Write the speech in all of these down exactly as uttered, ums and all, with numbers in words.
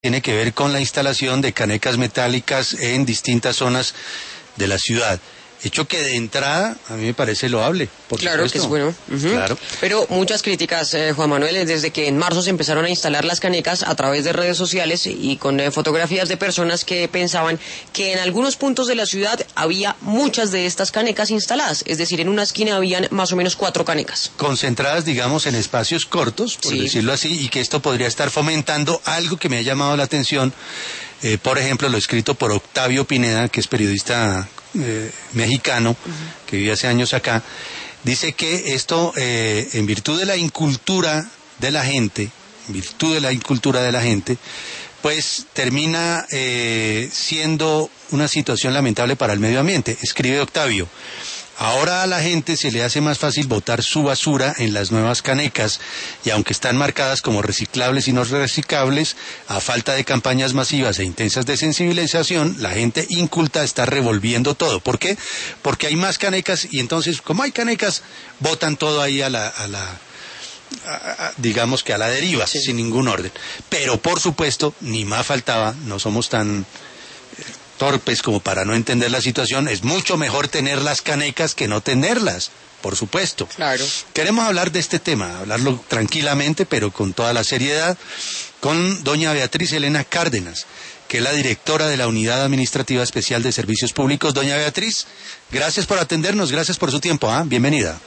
tiene que ver con la instalación de canecas metálicas en distintas zonas de la ciudad. Hecho que de entrada a mí me parece loable, por Claro supuesto. que es bueno. Uh-huh. Claro. Pero muchas críticas, eh, Juan Manuel, desde que en marzo se empezaron a instalar las canecas a través de redes sociales y con eh, fotografías de personas que pensaban que en algunos puntos de la ciudad había muchas de estas canecas instaladas. Es decir, en una esquina habían más o menos cuatro canecas. Concentradas, digamos, en espacios cortos, por sí. decirlo así, y que esto podría estar fomentando algo que me ha llamado la atención. Eh, por ejemplo, lo escrito por Octavio Pineda, que es periodista eh, mexicano, uh-huh. que vive hace años acá, dice que esto, eh, en virtud de la incultura de la gente, en virtud de la incultura de la gente, pues termina eh, siendo una situación lamentable para el medio ambiente. Escribe Octavio: ahora a la gente se le hace más fácil botar su basura en las nuevas canecas, y aunque están marcadas como reciclables y no reciclables, a falta de campañas masivas e intensas de sensibilización, la gente inculta está revolviendo todo. ¿Por qué? Porque hay más canecas, y entonces, como hay canecas, botan todo ahí a la... A la A, a, digamos que a la deriva, sí. sin ningún orden. Pero por supuesto, ni más faltaba, no somos tan eh, torpes como para no entender la situación. Es mucho mejor tener las canecas que no tenerlas, por supuesto. Claro. Queremos hablar de este tema, hablarlo tranquilamente, pero con toda la seriedad, con doña Beatriz Elena Cárdenas, que es la directora de la Unidad Administrativa Especial de Servicios Públicos. Doña Beatriz, gracias por atendernos, gracias por su tiempo, ¿eh? Bienvenida.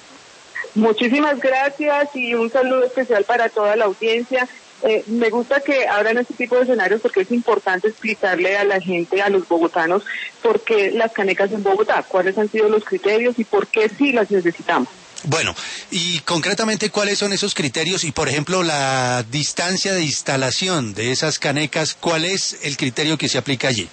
Muchísimas gracias y un saludo especial para toda la audiencia. Eh, me gusta que abran este tipo de escenarios porque es importante explicarle a la gente, a los bogotanos, por qué las canecas en Bogotá, cuáles han sido los criterios y por qué sí las necesitamos. Bueno, y concretamente, ¿cuáles son esos criterios? Y, por ejemplo, la distancia de instalación de esas canecas, ¿cuál es el criterio que se aplica allí?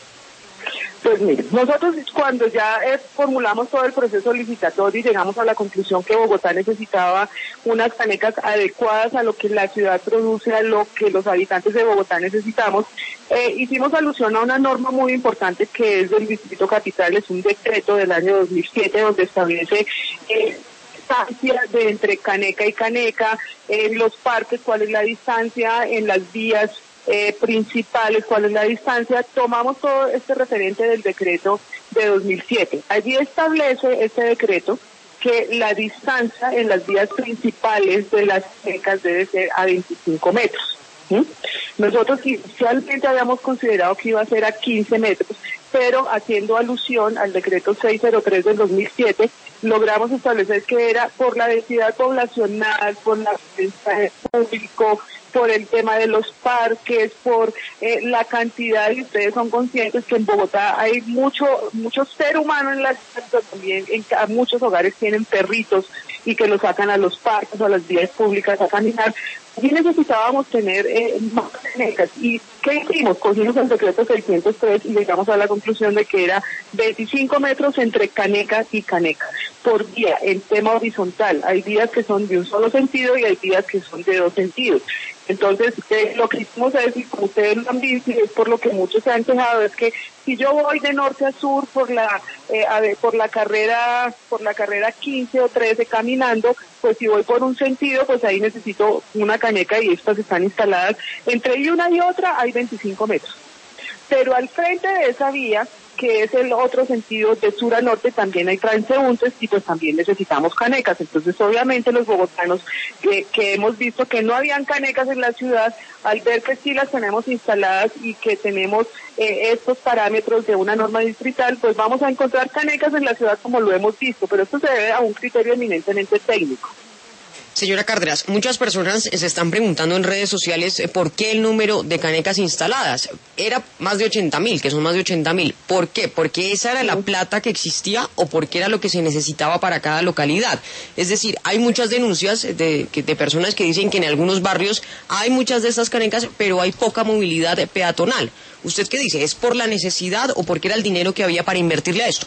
Pues mire, nosotros cuando ya eh, formulamos todo el proceso licitatorio y llegamos a la conclusión que Bogotá necesitaba unas canecas adecuadas a lo que la ciudad produce, a lo que los habitantes de Bogotá necesitamos, eh, hicimos alusión a una norma muy importante que es del Distrito Capital, es un decreto del año dos mil siete donde establece eh, distancia de entre caneca y caneca, en los parques cuál es la distancia, en las vías Eh, principales, cuál es la distancia. Tomamos todo este referente del decreto de dos mil siete. Allí establece este decreto que la distancia en las vías principales de las canecas debe ser a veinticinco metros. ¿Sí? Nosotros inicialmente habíamos considerado que iba a ser a quince metros, pero haciendo alusión al decreto seiscientos tres del dos mil siete, logramos establecer que era por la densidad poblacional, por la presencia público, por el tema de los parques, por eh, la cantidad, y ustedes son conscientes que en Bogotá hay mucho mucho ser humano en la ciudad, pero también en muchos hogares tienen perritos y que los sacan a los parques o a las vías públicas a caminar. Y necesitábamos tener eh, más canecas. ¿Y qué hicimos? Cogimos el decreto seiscientos tres y llegamos a la conclusión de que era veinticinco metros entre caneca y caneca por vía en tema horizontal. Hay vías que son de un solo sentido y hay vías que son de dos sentidos. Entonces, eh, lo que hicimos es, y como ustedes lo han visto, y es por lo que muchos se han quejado, es que si yo voy de norte a sur por la eh, a ver, por la carrera por la carrera quince o trece caminando, pues si voy por un sentido, pues ahí necesito una caneca y estas están instaladas. Entre una y otra hay veinticinco metros. Pero al frente de esa vía, que es el otro sentido de sur a norte, también hay transeúntes y pues también necesitamos canecas. Entonces, obviamente los bogotanos que, que hemos visto que no habían canecas en la ciudad, al ver que sí las tenemos instaladas y que tenemos eh, estos parámetros de una norma distrital, pues vamos a encontrar canecas en la ciudad como lo hemos visto, pero esto se debe a un criterio eminentemente técnico. Señora Cárdenas, muchas personas se están preguntando en redes sociales por qué el número de canecas instaladas. Era más de ochenta mil, que son más de ochenta mil. ¿Por qué? ¿Porque esa era la plata que existía o porque era lo que se necesitaba para cada localidad? Es decir, hay muchas denuncias de, de personas que dicen que en algunos barrios hay muchas de estas canecas, pero hay poca movilidad peatonal. ¿Usted qué dice? ¿Es por la necesidad o porque era el dinero que había para invertirle a esto?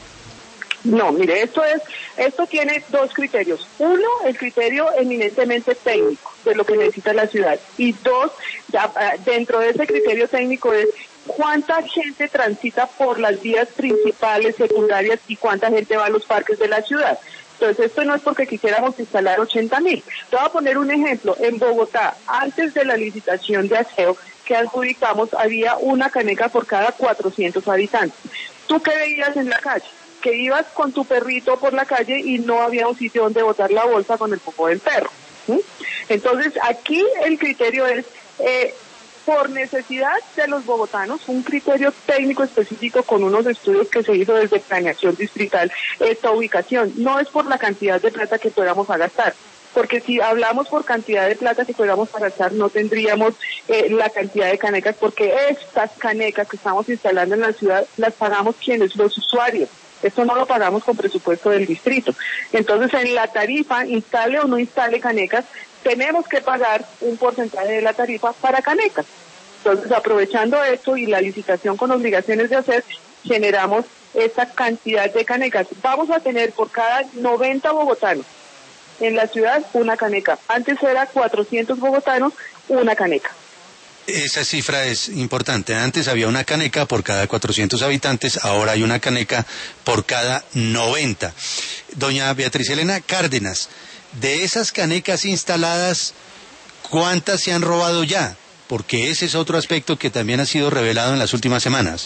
No, mire, esto es, esto tiene dos criterios. Uno, el criterio eminentemente técnico de lo que necesita la ciudad. Y dos, ya, dentro de ese criterio técnico es cuánta gente transita por las vías principales, secundarias y cuánta gente va a los parques de la ciudad. Entonces, esto no es porque quisiéramos instalar ochenta mil. Te voy a poner un ejemplo. En Bogotá, antes de la licitación de aseo, que adjudicamos había una caneca por cada cuatrocientos habitantes. ¿Tú qué veías en la calle? Que ibas con tu perrito por la calle y no había un sitio donde botar la bolsa con el popó del perro. ¿Sí? Entonces, aquí el criterio es, eh, por necesidad de los bogotanos, un criterio técnico específico con unos estudios que se hizo desde planeación distrital, esta ubicación. No es por la cantidad de plata que podamos a gastar, porque si hablamos por cantidad de plata que podamos a gastar, no tendríamos eh, la cantidad de canecas, porque estas canecas que estamos instalando en la ciudad las pagamos quienes, los usuarios. Esto no lo pagamos con presupuesto del distrito. Entonces, en la tarifa, instale o no instale canecas, tenemos que pagar un porcentaje de la tarifa para canecas. Entonces, aprovechando esto y la licitación con obligaciones de hacer, generamos esta cantidad de canecas. Vamos a tener por cada noventa bogotanos en la ciudad una caneca. Antes era cuatrocientos bogotanos, una caneca. Esa cifra es importante. Antes había una caneca por cada cuatrocientos habitantes, ahora hay una caneca por cada noventa. Doña Beatriz Elena Cárdenas, de esas canecas instaladas, ¿cuántas se han robado ya? Porque ese es otro aspecto que también ha sido revelado en las últimas semanas.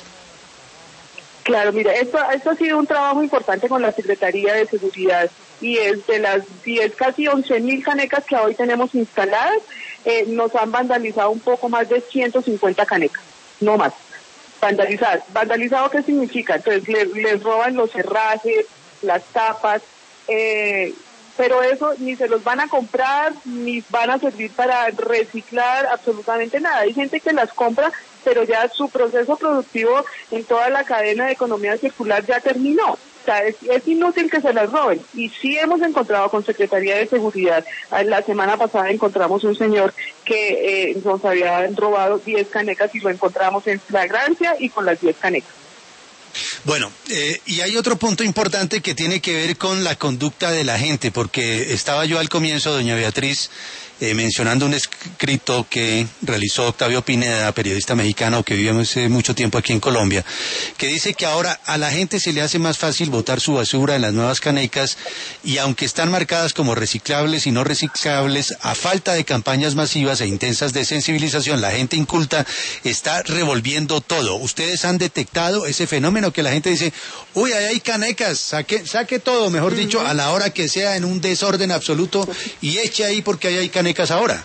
Claro, mira, esto, esto ha sido un trabajo importante con la Secretaría de Seguridad, y es de las diez, casi once mil canecas que hoy tenemos instaladas, eh, nos han vandalizado un poco más de ciento cincuenta canecas, no más. Vandalizar. ¿Vandalizado qué significa? Entonces les, les roban los herrajes, las tapas, eh, pero eso ni se los van a comprar, ni van a servir para reciclar, absolutamente nada. Hay gente que las compra, pero ya su proceso productivo en toda la cadena de economía circular ya terminó. O sea, es, es inútil que se las roben. Y sí hemos encontrado con Secretaría de Seguridad, la semana pasada encontramos un señor que eh, nos había robado diez canecas y lo encontramos en flagrancia y con las diez canecas. Bueno, eh, y hay otro punto importante que tiene que ver con la conducta de la gente, porque estaba yo al comienzo, doña Beatriz, eh, mencionando un escrito que realizó Octavio Pineda, periodista mexicano que vive hace mucho tiempo aquí en Colombia, que dice que ahora a la gente se le hace más fácil botar su basura en las nuevas canecas, y aunque están marcadas como reciclables y no reciclables, a falta de campañas masivas e intensas de sensibilización, la gente inculta está revolviendo todo. ¿Ustedes han detectado ese fenómeno que la gente dice, uy, ahí hay canecas, saque, saque todo, mejor uh-huh. dicho, a la hora que sea, en un desorden absoluto, y eche ahí porque ahí hay canecas ahora?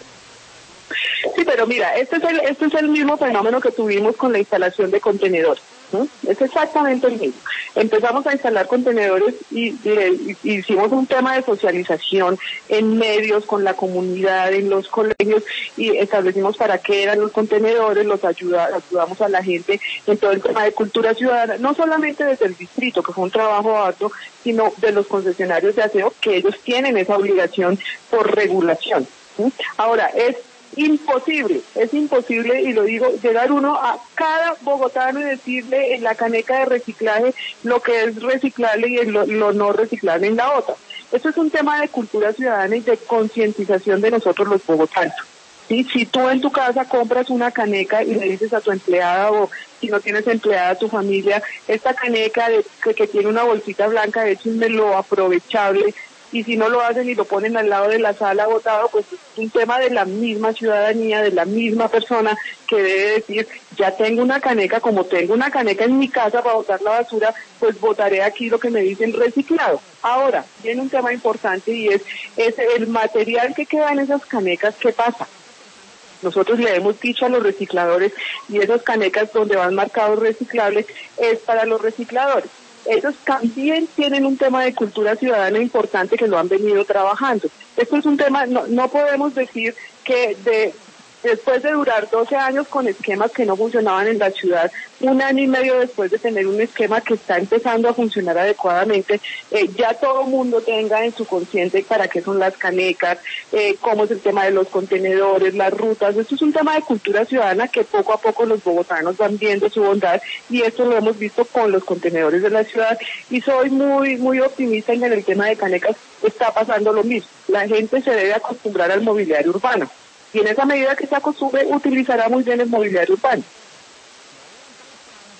Sí, pero mira, este es el, este es el mismo fenómeno que tuvimos con la instalación de contenedores. ¿no? Es exactamente el mismo. Empezamos a instalar contenedores y, y, y hicimos un tema de socialización en medios, con la comunidad, en los colegios, y establecimos para qué eran los contenedores, los ayuda, ayudamos a la gente en todo el tema de cultura ciudadana, no solamente desde el distrito, que fue un trabajo arduo, sino de los concesionarios de aseo, que ellos tienen esa obligación por regulación. ¿sí? Ahora, es imposible, es imposible, y lo digo, llegar uno a cada bogotano y decirle en la caneca de reciclaje lo que es reciclable y lo, lo no reciclable en la otra. Esto es un tema de cultura ciudadana y de concientización de nosotros los bogotanos. ¿sí? Si tú en tu casa compras una caneca y le dices a tu empleada, o si no tienes empleada a tu familia, esta caneca de, que, que tiene una bolsita blanca, de hecho es lo aprovechable, y si no lo hacen y lo ponen al lado de la sala botado, pues es un tema de la misma ciudadanía, de la misma persona que debe decir, ya tengo una caneca, como tengo una caneca en mi casa para botar la basura, pues botaré aquí lo que me dicen reciclado. Ahora, viene un tema importante y es, es el material que queda en esas canecas, ¿qué pasa? Nosotros le hemos dicho a los recicladores, y esas canecas donde van marcados reciclables es para los recicladores. Ellos también tienen un tema de cultura ciudadana importante que lo han venido trabajando. Esto es un tema, no, no podemos decir que de después de durar doce años con esquemas que no funcionaban en la ciudad, un año y medio después de tener un esquema que está empezando a funcionar adecuadamente, eh, ya todo el mundo tenga en su consciente para qué son las canecas, eh, cómo es el tema de los contenedores, las rutas. Esto es un tema de cultura ciudadana que poco a poco los bogotanos van viendo su bondad, y esto lo hemos visto con los contenedores de la ciudad, y soy muy muy optimista en el tema de canecas. Está pasando lo mismo. La gente se debe acostumbrar al mobiliario urbano, y en esa medida que se acostumbre, utilizará muy bien el mobiliario urbano.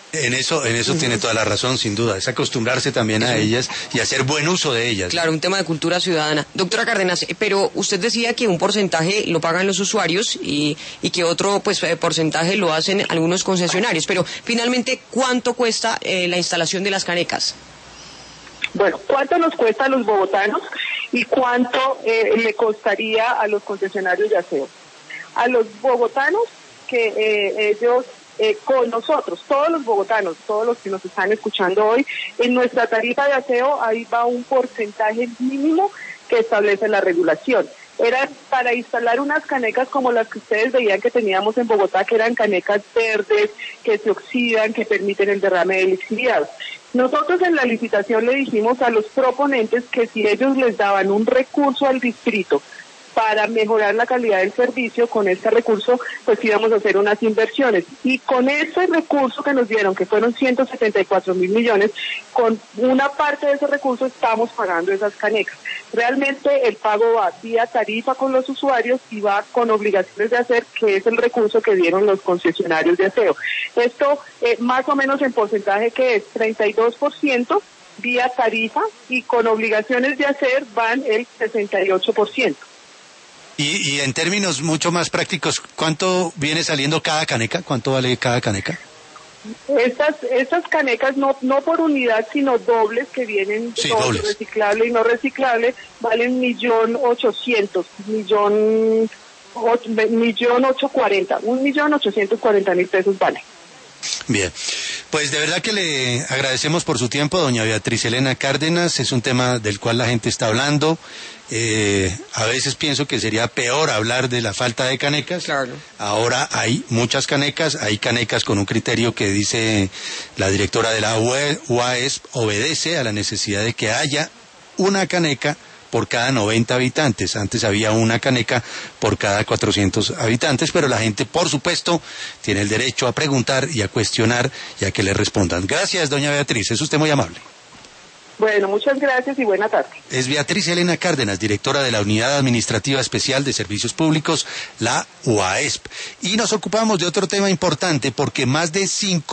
En eso, en eso uh-huh. tiene toda la razón, sin duda. Es acostumbrarse también a ellas y hacer buen uso de ellas. Claro, un tema de cultura ciudadana. Doctora Cárdenas, pero usted decía que un porcentaje lo pagan los usuarios y, y que otro pues porcentaje lo hacen algunos concesionarios. Pero finalmente, ¿cuánto cuesta eh, la instalación de las canecas? Bueno, ¿cuánto nos cuesta a los bogotanos y cuánto eh, le costaría a los concesionarios de aseo? A los bogotanos que eh, ellos... Eh, con nosotros, todos los bogotanos, todos los que nos están escuchando hoy, en nuestra tarifa de aseo ahí va un porcentaje mínimo que establece la regulación. Era para instalar unas canecas como las que ustedes veían que teníamos en Bogotá, que eran canecas verdes, que se oxidan, que permiten el derrame de lixiviados. Nosotros en la licitación le dijimos a los proponentes que si ellos les daban un recurso al distrito para mejorar la calidad del servicio, con este recurso pues íbamos a hacer unas inversiones. Y con ese recurso que nos dieron, que fueron ciento setenta y cuatro mil millones, con una parte de ese recurso estamos pagando esas canecas. Realmente el pago va vía tarifa con los usuarios y va con obligaciones de hacer, que es el recurso que dieron los concesionarios de aseo. Esto eh, más o menos en porcentaje que es treinta y dos por ciento vía tarifa y con obligaciones de hacer van el sesenta y ocho por ciento. Y, y en términos mucho más prácticos, ¿cuánto viene saliendo cada caneca? ¿Cuánto vale cada caneca? Estas estas canecas no no por unidad, sino dobles que vienen, sí, todo dobles. reciclable y no reciclable, valen millón ochocientos, millón ocho, millón ocho cuarenta, un millón ochocientos cuarenta mil pesos vale. Bien, pues de verdad que le agradecemos por su tiempo, doña Beatriz Elena Cárdenas. Es un tema del cual la gente está hablando. Eh, a veces pienso que sería peor hablar de la falta de canecas. Claro. Ahora hay muchas canecas, hay canecas con un criterio que dice la directora de la U A E S P, obedece a la necesidad de que haya una caneca por cada noventa habitantes. Antes había una caneca por cada cuatrocientos habitantes, pero la gente, por supuesto, tiene el derecho a preguntar y a cuestionar y a que le respondan. Gracias, doña Beatriz, es usted muy amable. Bueno, muchas gracias y buena tarde. Es Beatriz Elena Cárdenas, directora de la Unidad Administrativa Especial de Servicios Públicos, la U A E S P. Y nos ocupamos de otro tema importante porque más de cinco